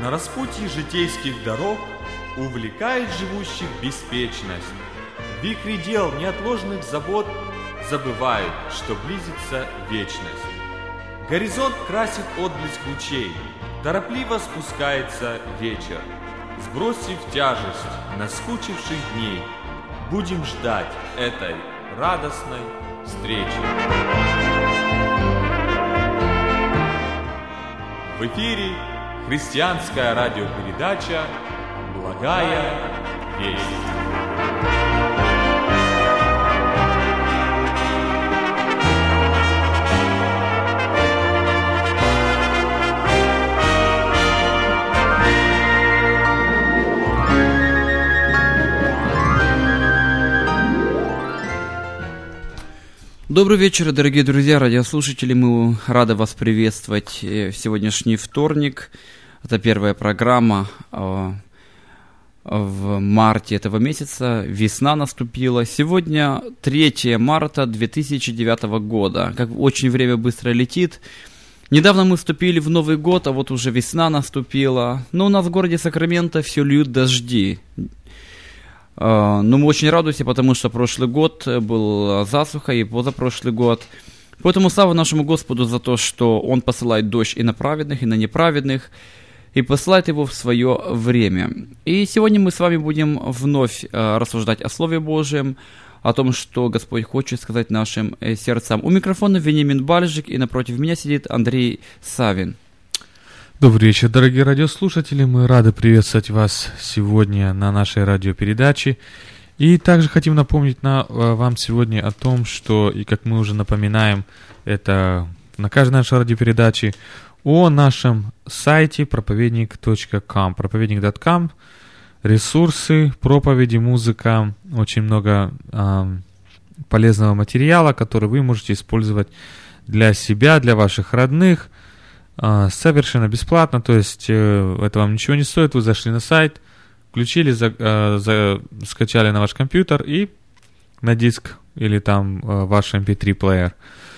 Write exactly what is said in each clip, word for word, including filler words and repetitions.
На распутье житейских дорог увлекает живущих беспечность. В вихре дел неотложных забот забывают, что близится вечность. Горизонт красит отблеск лучей, торопливо спускается вечер. Сбросив тяжесть наскучивших дней, будем ждать этой радостной встречи. В эфире христианская радиопередача «Благая весть». Добрый вечер, дорогие друзья, радиослушатели. Мы рады вас приветствовать в сегодняшний вторник. Это первая программа в марте этого месяца. Весна наступила. Сегодня третьего марта две тысячи девятого года. Как очень время быстро летит. Недавно мы вступили в Новый год, а вот уже весна наступила. Но у нас в городе Сакраменто все льют дожди. Но мы очень радуемся, потому что прошлый год был засуха и позапрошлый год. Поэтому слава нашему Господу за то, что Он посылает дождь и на праведных, и на неправедных, и посылает его в свое время. И сегодня мы с вами будем вновь рассуждать о Слове Божьем, о том, что Господь хочет сказать нашим сердцам. У микрофона Вениамин Бальжик, и напротив меня сидит Андрей Савин. Добрый вечер, дорогие радиослушатели. Мы рады приветствовать вас сегодня на нашей радиопередаче. И также хотим напомнить на, вам сегодня о том, что, и как мы уже напоминаем, это на каждой нашей радиопередаче, о нашем сайте проповедник точка ком, проповедник точка ком, ресурсы, проповеди, музыка, очень много э, полезного материала, который вы можете использовать для себя, для ваших родных, совершенно бесплатно, то есть э, это вам ничего не стоит. Вы зашли на сайт, включили, за, э, за, скачали на ваш компьютер и на диск или там э, ваш эм пи три плеер.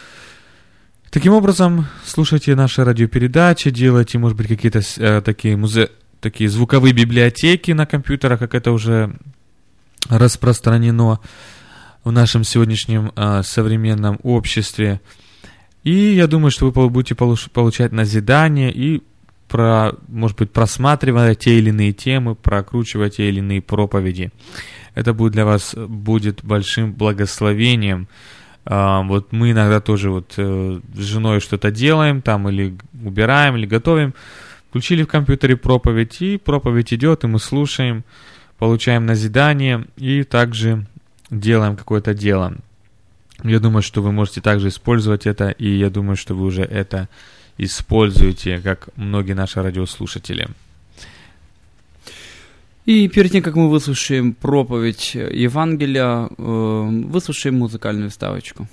Таким образом, слушайте наши радиопередачи, делайте, может быть, какие-то э, такие, музе... такие звуковые библиотеки на компьютерах, как это уже распространено в нашем сегодняшнем э, современном обществе. И я думаю, что вы будете получать назидание и, про, может быть, просматривая те или иные темы, прокручивая те или иные проповеди. Это будет для вас будет большим благословением. А, вот мы иногда тоже вот с женой что-то делаем, там или убираем, или готовим. Включили в компьютере проповедь, и проповедь идет, и мы слушаем, получаем назидание, и также делаем какое-то дело. Я думаю, что вы можете также использовать это, и я думаю, что вы уже это используете, как многие наши радиослушатели. И перед тем, как мы выслушаем проповедь Евангелия, выслушаем музыкальную вставочку.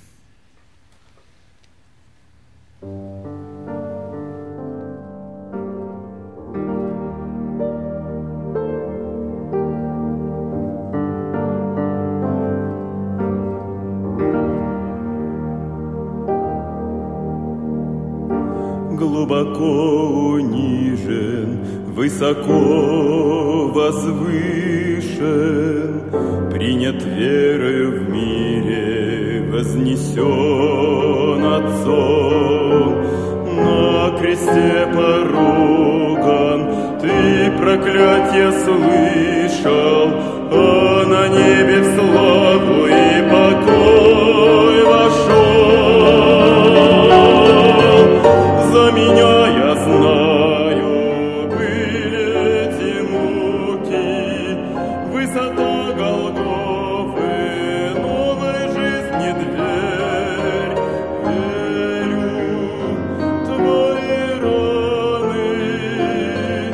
Глубоко унижен, высоко возвышен, принят верою в мире, вознесен Отцом. На кресте поруган, Ты проклятие слышал, а на небе в славу и покой вошел. За меня, я знаю, были эти муки, высота Голгофы, новой жизни дверь. Верю, Твои раны,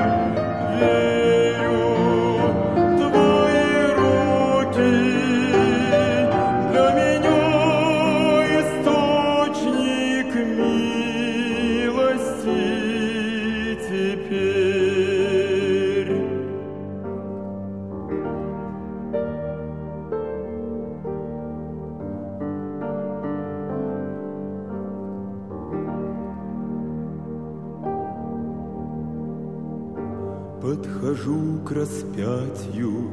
верю, Твои руки. Подхожу к распятию,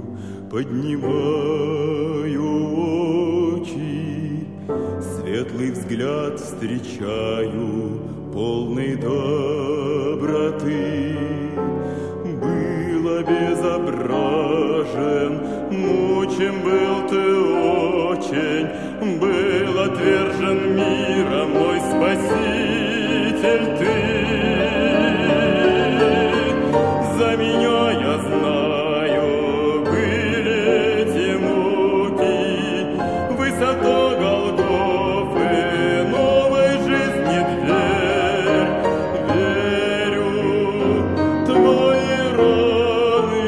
поднимаю очи, светлый взгляд встречаю, полный доброты. Был обезображен, мучим был ты очень, был отвержен миром мой Спаситель ты. За меня, я знаю, были эти муки, высота Голгофы, новой жизни дверь. Верю, твои раны,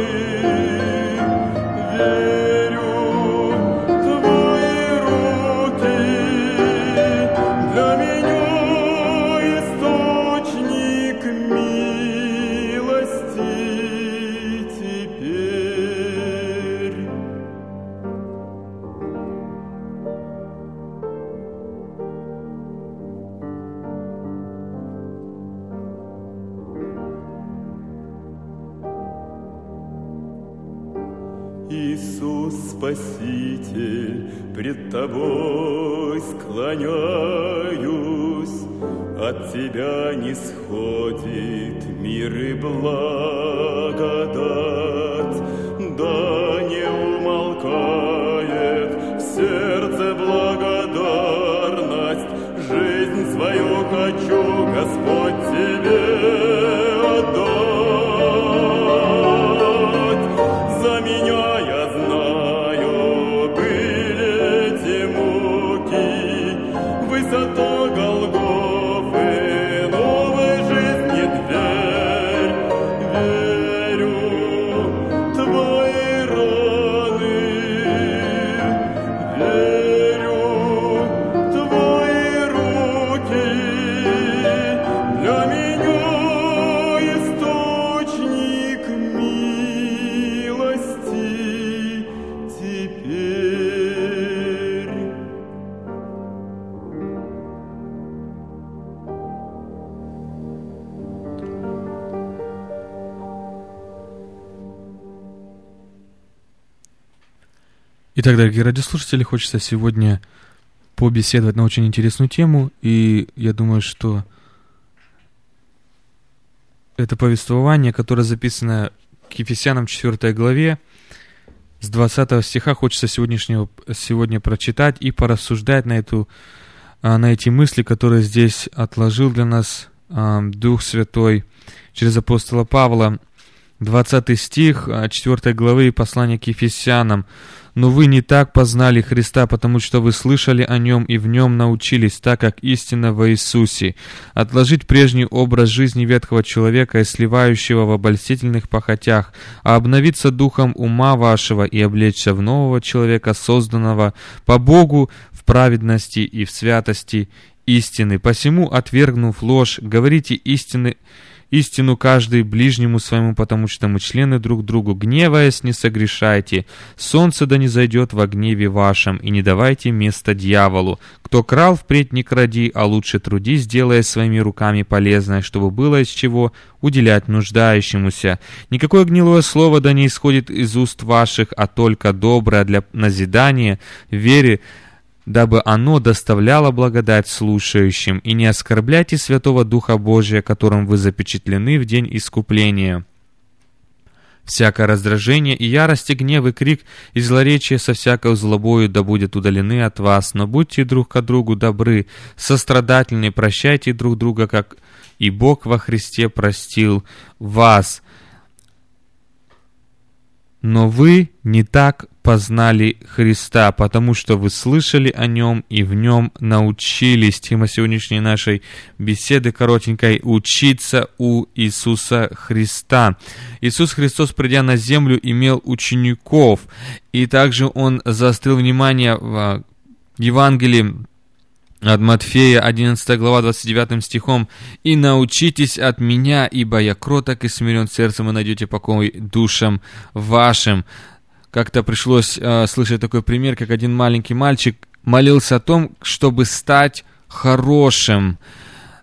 верю, твои руки для меня источник милости теперь. Иисус Спаситель, пред Тобой склоняюсь, от Тебя не сходит мир и благодать, да не умолкает в сердце благодарность. Жизнь свою хочу, Господь, Тебе отдать. За меня, я знаю, были эти муки, высота Голгофы, новой жизни дверь. Верю, твои раны, верю, твои руки для меня источник милости теперь. Итак, дорогие радиослушатели, хочется сегодня побеседовать на очень интересную тему, и я думаю, что это повествование, которое записано к Ефесянам четвёртой главе, с двадцатого стиха хочется сегодняшнего, сегодня прочитать и порассуждать на, эту, на эти мысли, которые здесь отложил для нас Дух Святой через апостола Павла. двадцатый стих четвёртой главы послания к Ефесянам. «Но вы не так познали Христа, потому что вы слышали о Нем и в Нем научились, так как истина во Иисусе. Отложить прежний образ жизни ветхого человека и сливающего в обольстительных похотях, а обновиться духом ума вашего и облечься в нового человека, созданного по Богу в праведности и в святости истины. Посему, отвергнув ложь, говорите истины, истину каждый ближнему своему, потому что мы члены друг другу. Гневаясь, не согрешайте. Солнце да не зайдет во гневе вашем, и не давайте места дьяволу. Кто крал, впредь не кради, а лучше трудись, делая своими руками полезное, чтобы было из чего уделять нуждающемуся. Никакое гнилое слово да не исходит из уст ваших, а только доброе для назидания в вере, дабы оно доставляло благодать слушающим, и не оскорбляйте Святого Духа Божия, которым вы запечатлены в день искупления. Всякое раздражение и ярость, и гнев, и крик, и злоречие со всякой злобою да будет удалены от вас, но будьте друг к другу добры, сострадательны, прощайте друг друга, как и Бог во Христе простил вас. Но вы не так познали Христа, потому что вы слышали о Нем и в Нем научились». Тема сегодняшней нашей беседы коротенькой: учиться у Иисуса Христа. Иисус Христос, придя на землю, имел учеников, и также Он заострил внимание в Евангелии от Матфея, одиннадцатая глава, двадцать девятым стихом: «И научитесь от Меня, ибо Я кроток и смирен сердцем, и найдете покой душам вашим». Как-то пришлось э, слышать такой пример, как один маленький мальчик молился о том, чтобы стать хорошим.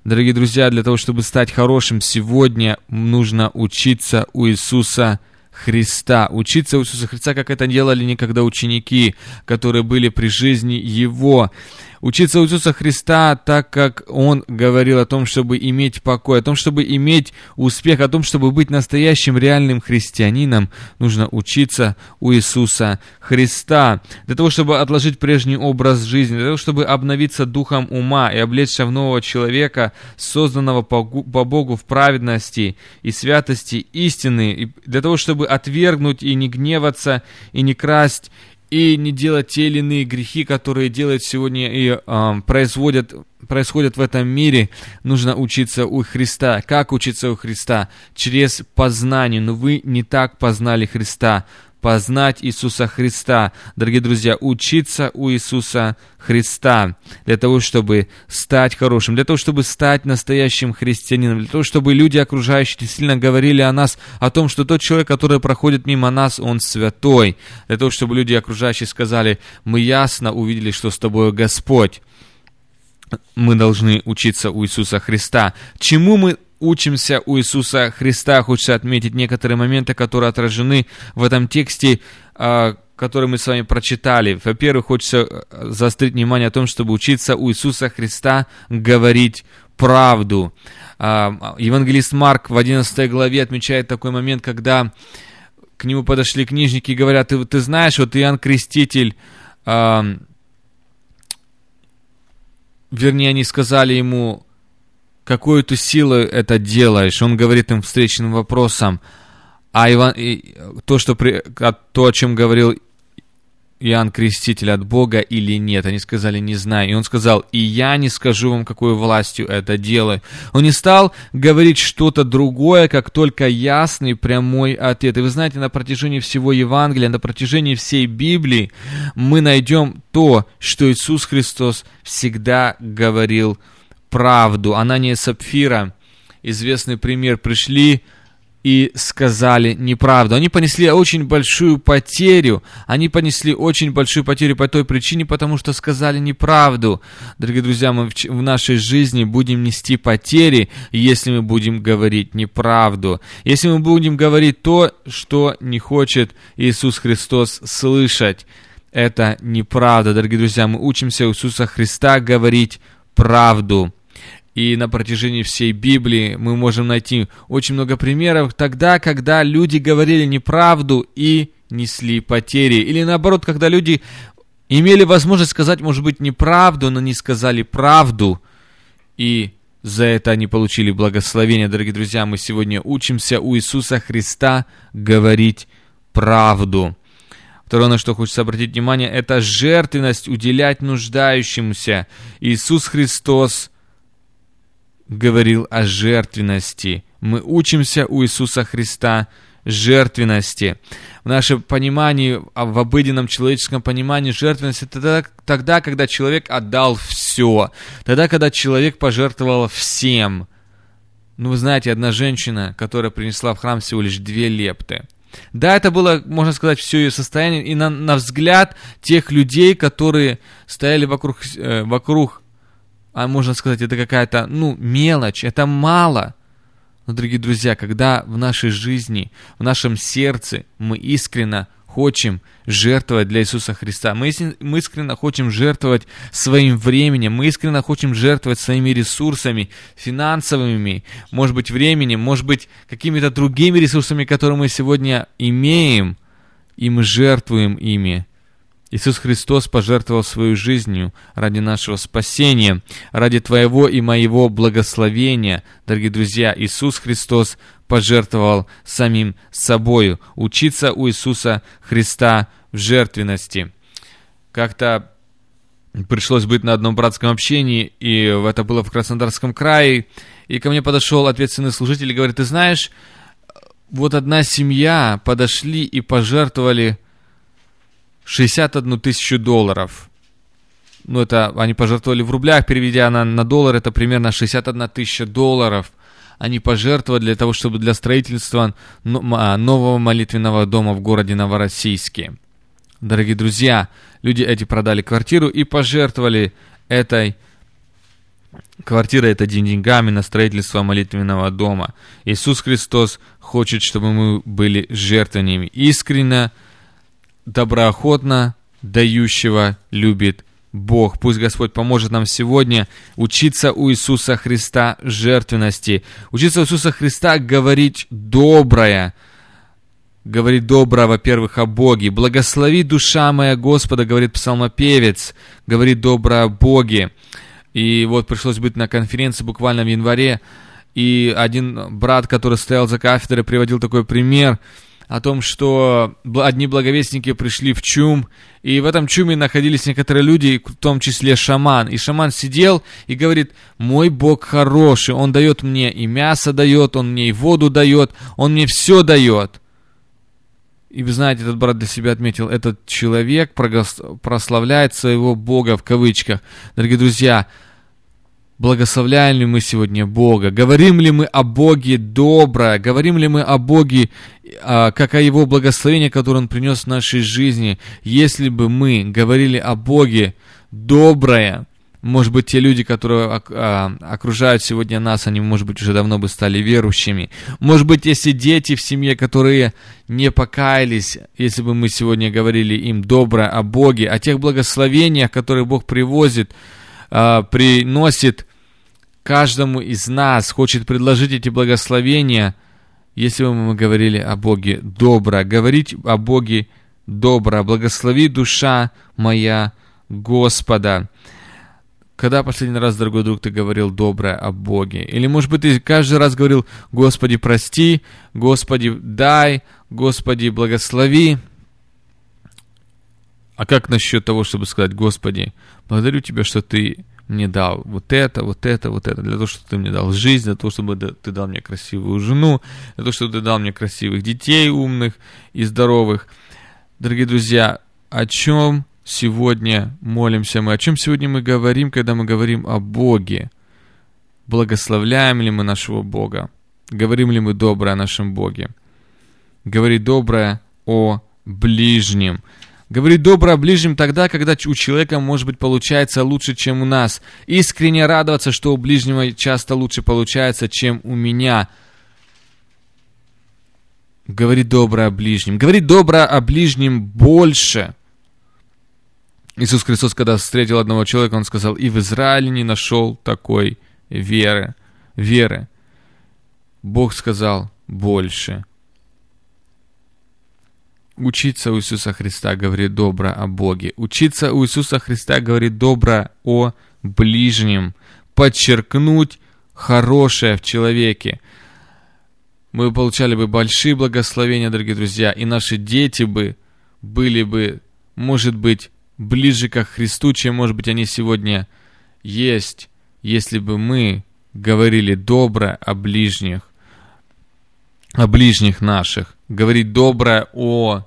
Дорогие друзья, для того, чтобы стать хорошим, сегодня нужно учиться у Иисуса Христа. Учиться у Иисуса Христа, как это делали некогда ученики, которые были при жизни Его. Учиться у Иисуса Христа, так как Он говорил о том, чтобы иметь покой, о том, чтобы иметь успех, о том, чтобы быть настоящим реальным христианином, нужно учиться у Иисуса Христа. Для того, чтобы отложить прежний образ жизни, для того, чтобы обновиться духом ума и облечься в нового человека, созданного по Богу в праведности и святости истины, и для того, чтобы отвергнуть и не гневаться, и не красть, и не делать те или иные грехи, которые делают сегодня и э, производят, происходят в этом мире, нужно учиться у Христа. Как учиться у Христа? Через познание. Но вы не так познали Христа. Познать Иисуса Христа. Дорогие друзья, учиться у Иисуса Христа для того, чтобы стать хорошим, для того, чтобы стать настоящим христианином, для того, чтобы люди окружающие действительно говорили о нас, о том, что тот человек, который проходит мимо нас, он святой. Для того, чтобы люди окружающие сказали: мы ясно увидели, что с тобой Господь. Мы должны учиться у Иисуса Христа. Чему мы учимся у Иисуса Христа? Хочется отметить некоторые моменты, которые отражены в этом тексте, который мы с вами прочитали. Во-первых, хочется заострить внимание о том, чтобы учиться у Иисуса Христа говорить правду. Евангелист Марк в одиннадцатой главе отмечает такой момент, когда к нему подошли книжники и говорят: ты, ты знаешь, вот Иоанн Креститель, вернее, они сказали ему: какую ты силу это делаешь? Он говорит им встречным вопросом: а Иван, и, то, что, то, о чем говорил Иоанн Креститель, от Бога или нет? Они сказали: не знаю. И он сказал: и я не скажу вам, какой властью это делаю. Он не стал говорить что-то другое, как только ясный, прямой ответ. И вы знаете, на протяжении всего Евангелия, на протяжении всей Библии мы найдем то, что Иисус Христос всегда говорил правду. Анания и Сапфира, известный пример, пришли и сказали неправду. Они понесли очень большую потерю. Они понесли очень большую потерю по той причине, потому что сказали неправду. Дорогие друзья, мы в нашей жизни будем нести потери, если мы будем говорить неправду. Если мы будем говорить то, что не хочет Иисус Христос слышать. Это неправда. Дорогие друзья, мы учимся у Иисуса Христа говорить правду. И на протяжении всей Библии мы можем найти очень много примеров тогда, когда люди говорили неправду и несли потери. Или наоборот, когда люди имели возможность сказать, может быть, неправду, но не сказали правду, и за это они получили благословение. Дорогие друзья, мы сегодня учимся у Иисуса Христа говорить правду. Второе, на что хочется обратить внимание, это жертвенность, уделять нуждающемуся. Иисус Христос говорил о жертвенности. Мы учимся у Иисуса Христа жертвенности. В нашем понимании, в обыденном человеческом понимании, жертвенность — это тогда, тогда, когда человек отдал все. Тогда, когда человек пожертвовал всем. Ну, вы знаете, одна женщина, которая принесла в храм всего лишь две лепты. Да, это было, можно сказать, все ее состояние. И на, на взгляд тех людей, которые стояли вокруг, э, вокруг а можно сказать, это какая-то, ну, мелочь, это мало. Но, дорогие друзья, когда в нашей жизни, в нашем сердце мы искренне хотим жертвовать для Иисуса Христа, мы, мы искренне хотим жертвовать своим временем, мы искренне хотим жертвовать своими ресурсами, финансовыми, может быть, временем, может быть, какими-то другими ресурсами, которые мы сегодня имеем, и мы жертвуем ими. Иисус Христос пожертвовал свою жизнью ради нашего спасения, ради твоего и моего благословения. Дорогие друзья, Иисус Христос пожертвовал самим собою. Учиться у Иисуса Христа в жертвенности. Как-то пришлось быть на одном братском общении, и это было в Краснодарском крае, и ко мне подошел ответственный служитель и говорит: ты знаешь, вот одна семья подошли и пожертвовали шестьдесят одну тысячу долларов. Ну, это они пожертвовали в рублях, переведя на, на доллар, это примерно шестьдесят одна тысяча долларов. Они пожертвовали для того, чтобы для строительства нового молитвенного дома в городе Новороссийске. Дорогие друзья, люди эти продали квартиру и пожертвовали этой Квартира — это деньгами на строительство молитвенного дома. Иисус Христос хочет, чтобы мы были жертвенными. Искренне, доброохотно дающего любит Бог. Пусть Господь поможет нам сегодня учиться у Иисуса Христа жертвенности. Учиться у Иисуса Христа говорить доброе. Говорить доброе, во-первых, о Боге. «Благослови душа моя Господа», говорит псалмопевец, говорит доброе о Боге. И вот пришлось быть на конференции буквально в январе, и один брат, который стоял за кафедрой, приводил такой пример о том, что одни благовестники пришли в чум, и в этом чуме находились некоторые люди, в том числе шаман. И шаман сидел и говорит: «Мой Бог хороший, Он дает мне и мясо дает, Он мне и воду дает, Он мне все дает». И вы знаете, этот брат для себя отметил, этот человек прославляет своего Бога в кавычках. Дорогие друзья, благословляем ли мы сегодня Бога? Говорим ли мы о Боге доброе? Говорим ли мы о Боге, как о Его благословении, которое Он принес в нашей жизни? Если бы мы говорили о Боге доброе, может быть, те люди, которые окружают сегодня нас, они, может быть, уже давно бы стали верующими. Может быть, если дети в семье, которые не покаялись, если бы мы сегодня говорили им доброе о Боге, о тех благословениях, которые Бог привозит, приносит каждому из нас, хочет предложить эти благословения, если бы мы говорили о Боге доброе, говорить о Боге доброе, благослови душа моя Господа. Когда последний раз, дорогой друг, ты говорил доброе о Боге? Или, может быть, ты каждый раз говорил: Господи, прости, Господи, дай, Господи, благослови. А как насчет того, чтобы сказать: Господи, благодарю Тебя, что Ты мне дал вот это, вот это, вот это, для того, чтобы Ты мне дал жизнь, для того, чтобы Ты дал мне красивую жену, для того, чтобы Ты дал мне красивых детей, умных и здоровых. Дорогие друзья, о чем сегодня молимся мы? О чем сегодня мы говорим, когда мы говорим о Боге? Благословляем ли мы нашего Бога? Говорим ли мы доброе о нашем Боге? Говорить доброе о ближнем. Говорить доброе о ближнем тогда, когда у человека, может быть, получается лучше, чем у нас. Искренне радоваться, что у ближнего часто лучше получается, чем у меня. Говорить доброе о ближнем. Говорить доброе о ближнем больше. Иисус Христос, когда встретил одного человека, Он сказал: «И в Израиле не нашел такой веры». веры. Бог сказал: больше. Учиться у Иисуса Христа говорит добро о Боге. Учиться у Иисуса Христа говорит добро о ближнем. Подчеркнуть хорошее в человеке. Мы получали бы большие благословения, дорогие друзья, и наши дети бы были бы, может быть, ближе к Христу, чем, может быть, они сегодня есть, если бы мы говорили добро о ближних, о ближних наших, говорить добро о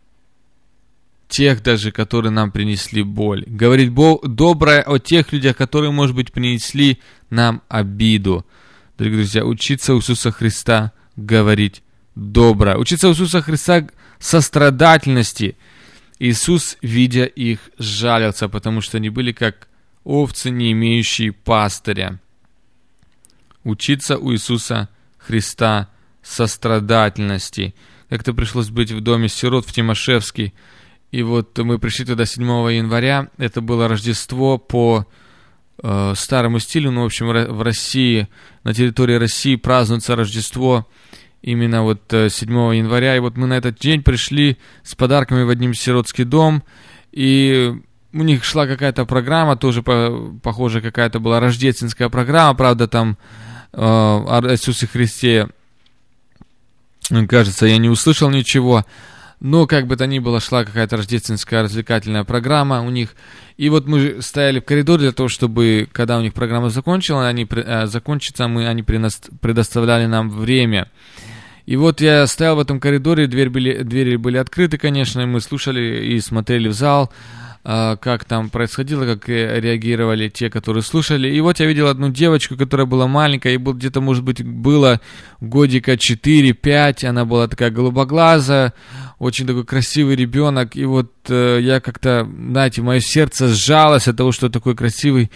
тех даже, которые нам принесли боль, говорить бо- доброе о тех людях, которые, может быть, принесли нам обиду. Дорогие друзья, учиться у Иисуса Христа говорить добро, учиться у Иисуса Христа сострадательности. Иисус, видя их, жалился, потому что они были как овцы, не имеющие пастыря. Учиться у Иисуса Христа сострадательности. Как-то пришлось быть в доме сирот в Тимошевске, и вот мы пришли туда седьмого января, это было Рождество по э, старому стилю, ну, в общем, в России, на территории России празднуется Рождество именно вот седьмого января, и вот мы на этот день пришли с подарками в один сиротский дом, и у них шла какая-то программа, тоже по, похоже, какая-то была рождественская программа, правда, там э, о Иисусе Христе, кажется, я не услышал ничего, но как бы то ни было, шла какая-то рождественская развлекательная программа у них, и вот мы стояли в коридоре для того, чтобы, когда у них программа закончилась, они, э, закончится, мы, они предоставляли нам время. И вот я стоял в этом коридоре, дверь были, двери были открыты, конечно, и мы слушали и смотрели в зал, э, как там происходило, как реагировали те, которые слушали. И вот я видел одну девочку, которая была маленькая, ей где-то, может быть, было годика четыре-пять, она была такая голубоглазая, очень такой красивый ребенок. И вот э, я как-то, знаете, мое сердце сжалось от того, что такой красивый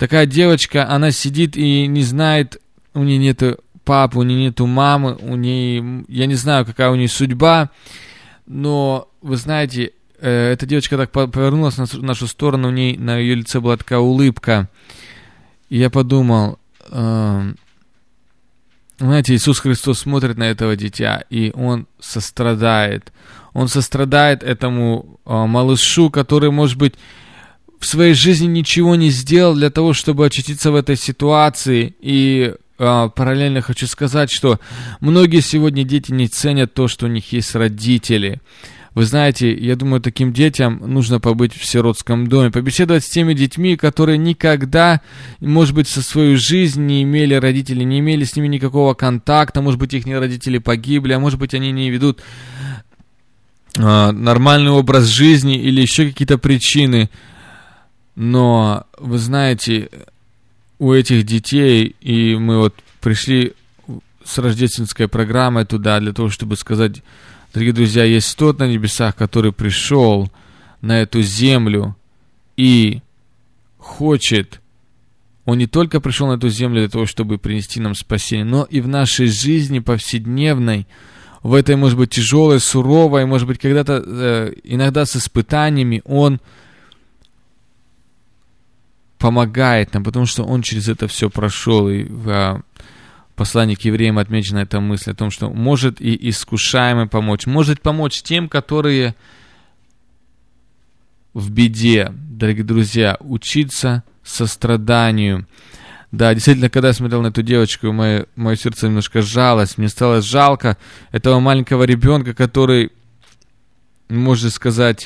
такая девочка, она сидит и не знает, у нее нету папы, у нее нету мамы, у нее, я не знаю, какая у нее судьба, но, вы знаете, э, эта девочка так повернулась на нашу сторону, у ней, на ее лице была такая улыбка, и я подумал, э, знаете, Иисус Христос смотрит на этого дитя, и Он сострадает, Он сострадает этому э, малышу, который, может быть, в своей жизни ничего не сделал для того, чтобы очутиться в этой ситуации. И э, параллельно хочу сказать, что многие сегодня дети не ценят то, что у них есть родители. Вы знаете, я думаю, таким детям нужно побыть в сиротском доме, побеседовать с теми детьми, которые никогда, может быть, со своей жизни не имели родителей, не имели с ними никакого контакта, может быть, их родители погибли, а может быть, они не ведут э, нормальный образ жизни или еще какие-то причины. Но, вы знаете, у этих детей, и мы вот пришли с рождественской программой туда, для того, чтобы сказать, дорогие друзья, есть тот на небесах, который пришел на эту землю и хочет, он не только пришел на эту землю для того, чтобы принести нам спасение, но и в нашей жизни повседневной, в этой, может быть, тяжелой, суровой, может быть, когда-то, э, иногда с испытаниями, он помогает нам, потому что он через это все прошел. И в а, послании к евреям отмечена эта мысль о том, что может и искушаемым помочь, может помочь тем, которые в беде. Дорогие друзья, учиться состраданию. Да, действительно, когда я смотрел на эту девочку, мое, мое сердце немножко сжалось, мне стало жалко этого маленького ребенка, который, можно сказать,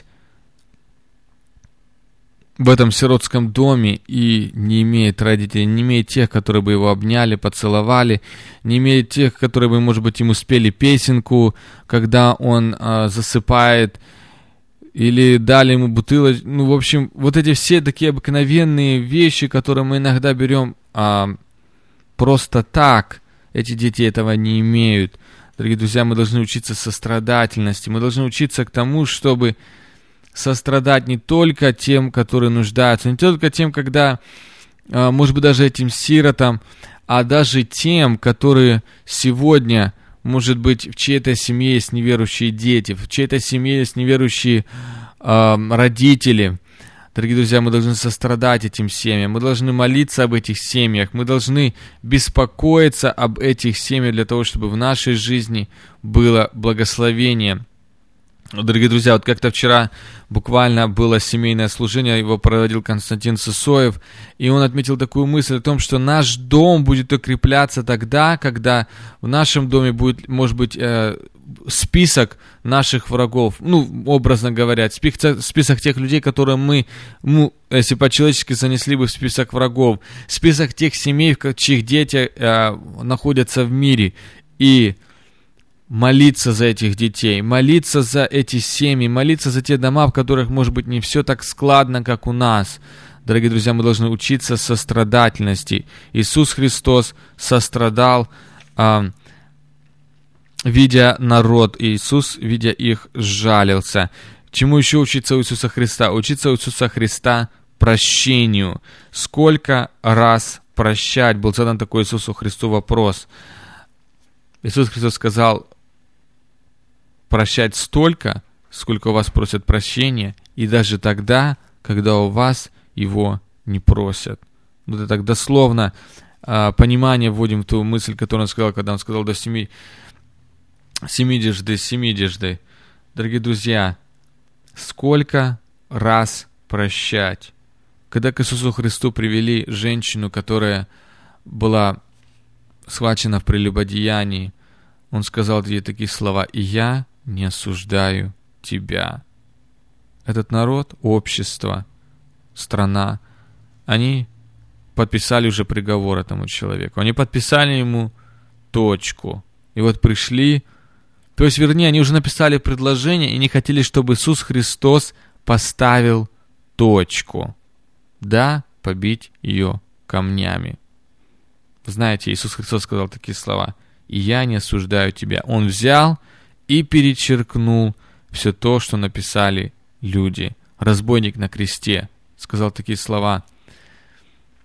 в этом сиротском доме и не имеет родителей, не имеет тех, которые бы его обняли, поцеловали, не имеет тех, которые бы, может быть, ему спели песенку, когда он а, засыпает, или дали ему бутылочку. Ну, в общем, вот эти все такие обыкновенные вещи, которые мы иногда берем а, просто так, эти дети этого не имеют. Дорогие друзья, мы должны учиться сострадательности, мы должны учиться к тому, чтобы сострадать не только тем, которые нуждаются, не только тем, когда, может быть, даже этим сиротам, а даже тем, которые сегодня, может быть, в чьей-то семье есть неверующие дети, в чьей-то семье есть неверующие э, родители. Дорогие друзья, мы должны сострадать этим семьям, мы должны молиться об этих семьях, мы должны беспокоиться об этих семьях для того, чтобы в нашей жизни было благословение. Дорогие друзья, вот как-то вчера буквально было семейное служение, его проводил Константин Сысоев, и он отметил такую мысль о том, что наш дом будет укрепляться тогда, когда в нашем доме будет, может быть, э, список наших врагов, ну, образно говоря, список, список тех людей, которые мы, ну, если по-человечески занесли бы в список врагов, список тех семей, чьих дети э, находятся в мире, и молиться за этих детей, молиться за эти семьи, молиться за те дома, в которых, может быть, не все так складно, как у нас. Дорогие друзья, мы должны учиться сострадательности. Иисус Христос сострадал, э, видя народ, и Иисус, видя их, сжалился. Чему еще учиться у Иисуса Христа? Учиться у Иисуса Христа прощению. Сколько раз прощать? Был задан такой Иисусу Христу вопрос. Иисус Христос сказал: прощать столько, сколько у вас просят прощения, и даже тогда, когда у вас его не просят. Вот это так дословно э, понимание вводим в ту мысль, которую он сказал, когда он сказал: до семи, семидесяти, семидесяти. Дорогие друзья, сколько раз прощать? Когда к Иисусу Христу привели женщину, которая была схвачена в прелюбодеянии, он сказал ей такие слова: «И я не осуждаю тебя». Этот народ, общество, страна, они подписали уже приговор этому человеку. Они подписали ему точку. И вот пришли, то есть, вернее, они уже написали предложение и не хотели, чтобы Иисус Христос поставил точку. Да, побить ее камнями. Знаете, Иисус Христос сказал такие слова: «И я не осуждаю тебя». Он взял и перечеркнул все то, что написали люди. Разбойник на кресте сказал такие слова: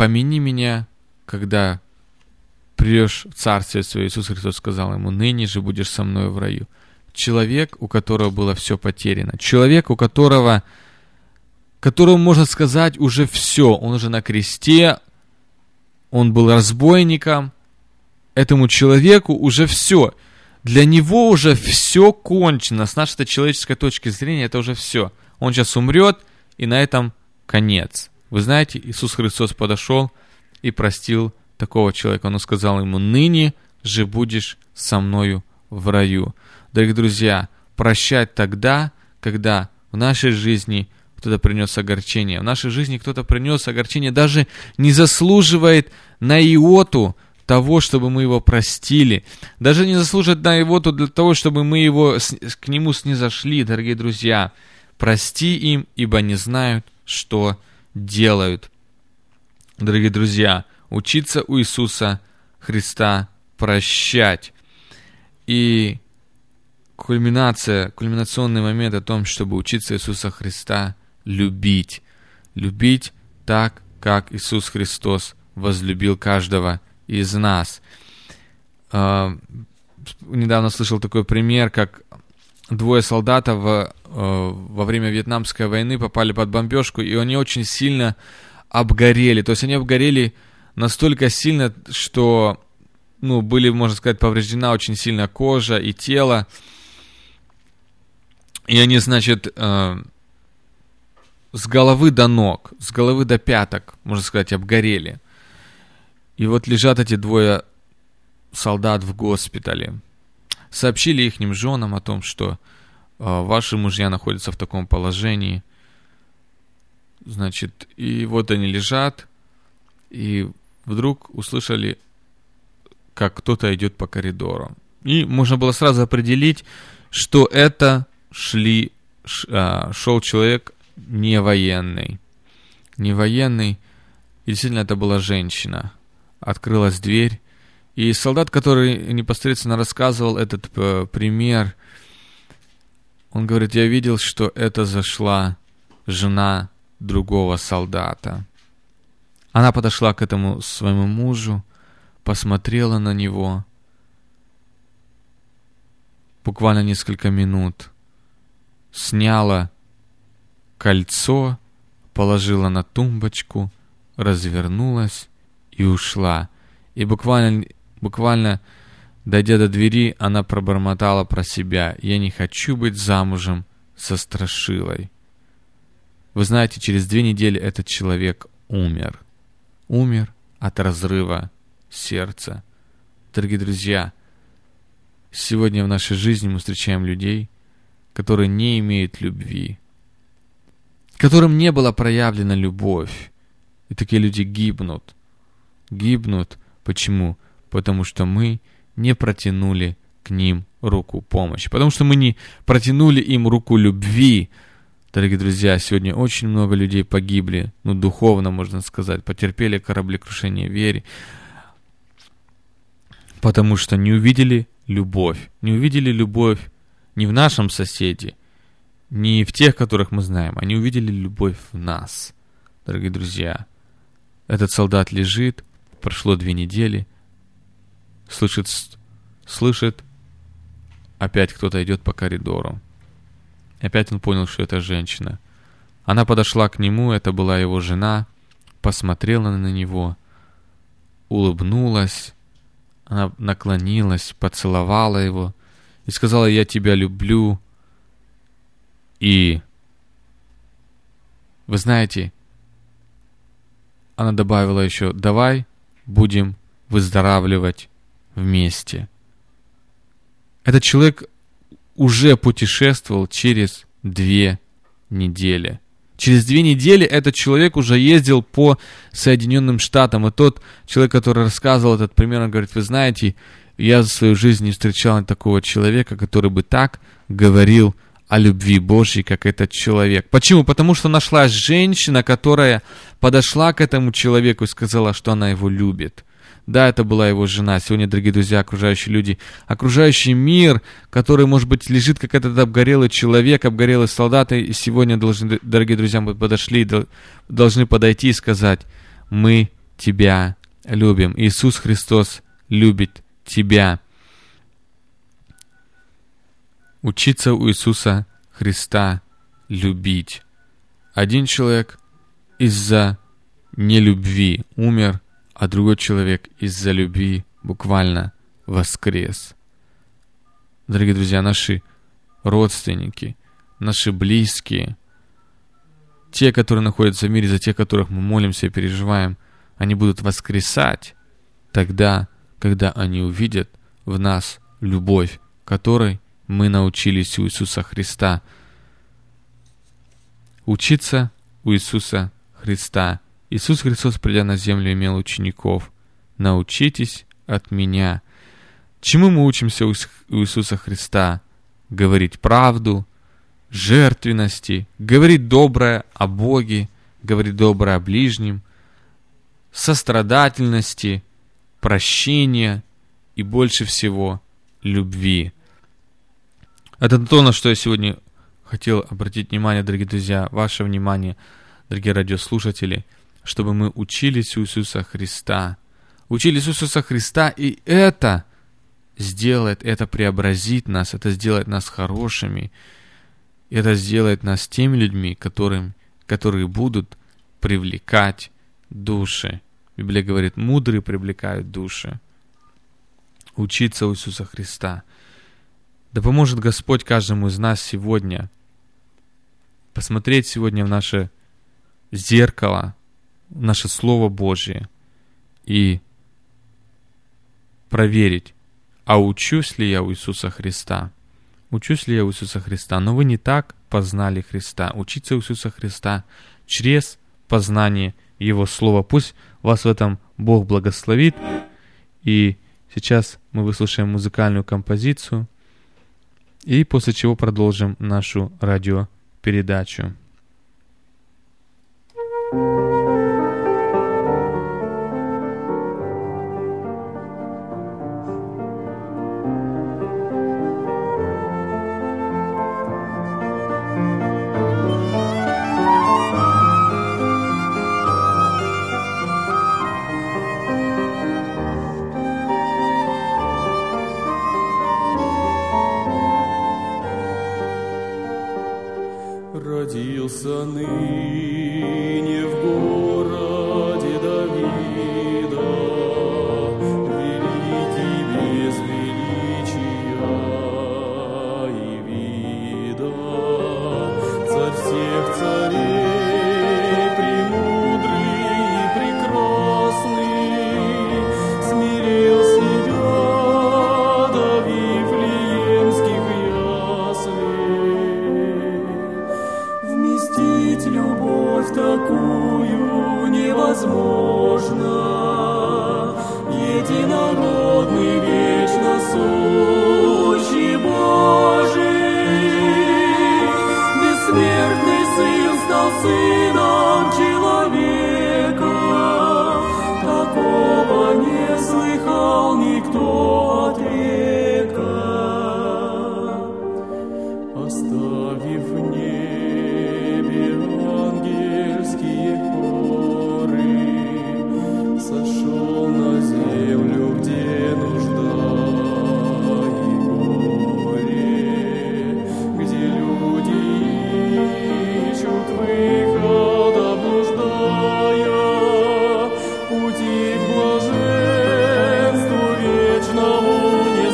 помяни меня, когда придешь в Царствие Свое. Иисус Христос сказал ему: ныне же будешь со мной в раю. Человек, у которого было все потеряно. Человек, у которого, которому, можно сказать, уже все. Он уже на кресте, он был разбойником. Этому человеку уже все. Для него уже все кончено. С нашей человеческой точки зрения это уже все. Он сейчас умрет, и на этом конец. Вы знаете, Иисус Христос подошел и простил такого человека. Он сказал ему: ныне же будешь со мною в раю. Дорогие друзья, прощать тогда, когда в нашей жизни кто-то принес огорчение. В нашей жизни кто-то принес огорчение, даже не заслуживает на иоту того, чтобы мы его простили. Даже не заслуживает на иоту для того, чтобы мы его, к нему снизошли. Дорогие друзья, прости им, ибо не знают, что делают. Дорогие друзья, учиться у Иисуса Христа прощать. И кульминация, кульминационный момент о том, чтобы учиться Иисуса Христа любить. Любить так, как Иисус Христос возлюбил каждого из нас. Э, недавно слышал такой пример, как двое солдатов э, во время Вьетнамской войны попали под бомбежку, и они очень сильно обгорели. То есть они обгорели настолько сильно, что ну, были, можно сказать, повреждена очень сильно кожа и тело. И они, значит, э, с головы до ног, с головы до пяток, можно сказать, обгорели. И вот лежат эти двое солдат в госпитале. Сообщили ихним женам о том, что э, ваши мужья находятся в таком положении. Значит, и вот они лежат, и вдруг услышали, как кто-то идет по коридору. И можно было сразу определить, что это шли, шел человек не военный. Не военный. И действительно, это была женщина. Открылась дверь. И солдат, который непосредственно рассказывал этот э, пример, он говорит: я видел, что это зашла жена другого солдата. Она подошла к этому своему мужу, посмотрела на него буквально несколько минут, сняла кольцо, положила на тумбочку, развернулась и ушла. И буквально, буквально дойдя до двери, она пробормотала про себя: я не хочу быть замужем со страшилой. Вы знаете, через две недели этот человек умер. Умер от разрыва сердца. Дорогие друзья, сегодня в нашей жизни мы встречаем людей, которые не имеют любви, которым не была проявлена любовь. И такие люди гибнут. Гибнут. Почему? Потому что мы не протянули к ним руку помощи. Потому что мы не протянули им руку любви. Дорогие друзья, сегодня очень много людей погибли, ну, духовно, можно сказать, потерпели кораблекрушение в вере, потому что не увидели любовь. Не увидели любовь не в нашем соседе, не в тех, которых мы знаем, они увидели любовь в нас. Дорогие друзья, этот солдат лежит, прошло две недели, слышит, слышит, опять кто-то идет по коридору. Опять он понял, что это женщина. Она подошла к нему, это была его жена, посмотрела на него, улыбнулась, она наклонилась, поцеловала его и сказала: я тебя люблю. И вы знаете, она добавила еще: давай будем выздоравливать вместе. Этот человек уже путешествовал через две недели. Через две недели этот человек уже ездил по Соединенным Штатам. И тот человек, который рассказывал этот пример, он говорит: вы знаете, я за свою жизнь не встречал такого человека, который бы так говорил о любви Божьей, как этот человек. Почему? Потому что нашлась женщина, которая подошла к этому человеку и сказала, что она его любит. Да, это была его жена. Сегодня, дорогие друзья, окружающие люди, окружающий мир, который, может быть, лежит как этот обгорелый человек, обгорелый солдат, и сегодня, должны, дорогие друзья, мы подошли, должны подойти и сказать: мы Тебя любим. Иисус Христос любит Тебя. Учиться у Иисуса Христа любить. Один человек из-за нелюбви умер, а другой человек из-за любви буквально воскрес. Дорогие друзья, наши родственники, наши близкие, те, которые находятся в мире, за тех, которых мы молимся и переживаем, они будут воскресать тогда, когда они увидят в нас любовь, которой мы научились у Иисуса Христа. Учиться у Иисуса Христа. Иисус Христос, придя на землю, имел учеников. Научитесь от Меня. Чему мы учимся у Иисуса Христа? Говорить правду, жертвенности, говорить доброе о Боге, говорить доброе о ближнем, сострадательности, прощения и больше всего любви. Это то, на что я сегодня хотел обратить внимание, дорогие друзья, ваше внимание, дорогие радиослушатели, чтобы мы учились у Иисуса Христа. Учились у Иисуса Христа, и это сделает, это преобразит нас, это сделает нас хорошими, это сделает нас теми людьми, которым, которые будут привлекать души. Библия говорит, мудрые привлекают души. Учиться у Иисуса Христа. Да поможет Господь каждому из нас сегодня посмотреть сегодня в наше зеркало, в наше Слово Божие и проверить, а учусь ли я у Иисуса Христа? Учусь ли я у Иисуса Христа? Но вы не так познали Христа. Учиться у Иисуса Христа через познание Его Слова. Пусть вас в этом Бог благословит. И сейчас мы выслушаем музыкальную композицию. И после чего продолжим нашу радиопередачу. Родился ныне в городе Давида, великий без величия и вида, царь всех царей, премудрый и прекрасный, смирил себя до вифлеемских яслей. Вместить любовь такую невозможно, единородный, вечно сущий Божий, бессмертный Сын стал Сыном человека, такого не слыхал никто от века. Оставив в небе ангельские хоры, сошел на землю, где нужда и горе, где люди ищут выхода, блуждая, пути к блаженству вечному не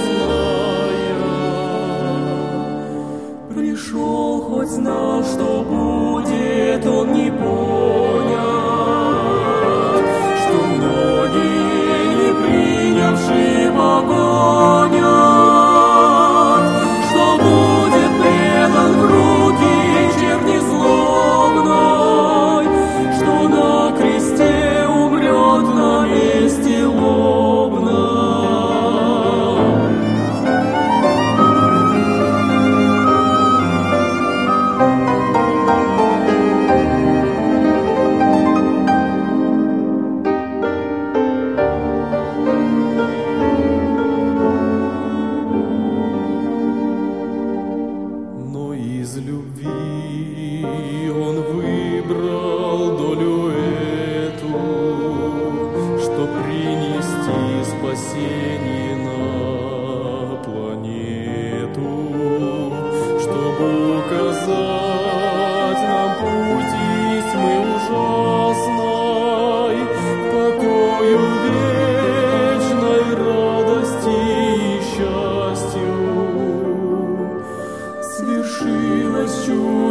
зная. Пришел, хоть знал, что будет, он не понял, что многие, не принявшие, погонят, что будет предан в руки черни злобной, что на кресте умрет на месте лобном.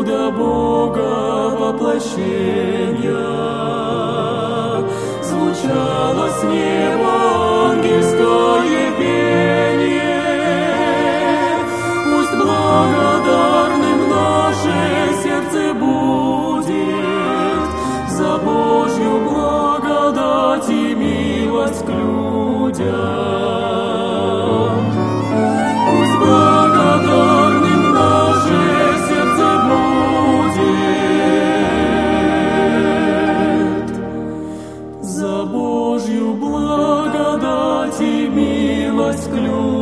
чудо Бога воплощения. Звучало с неба ангельское пение. Пусть благодарным наше сердце будет за Божью благодать и милость к людям. Пусть благодарным наше сердце будет за Божью благодать и милость к людям.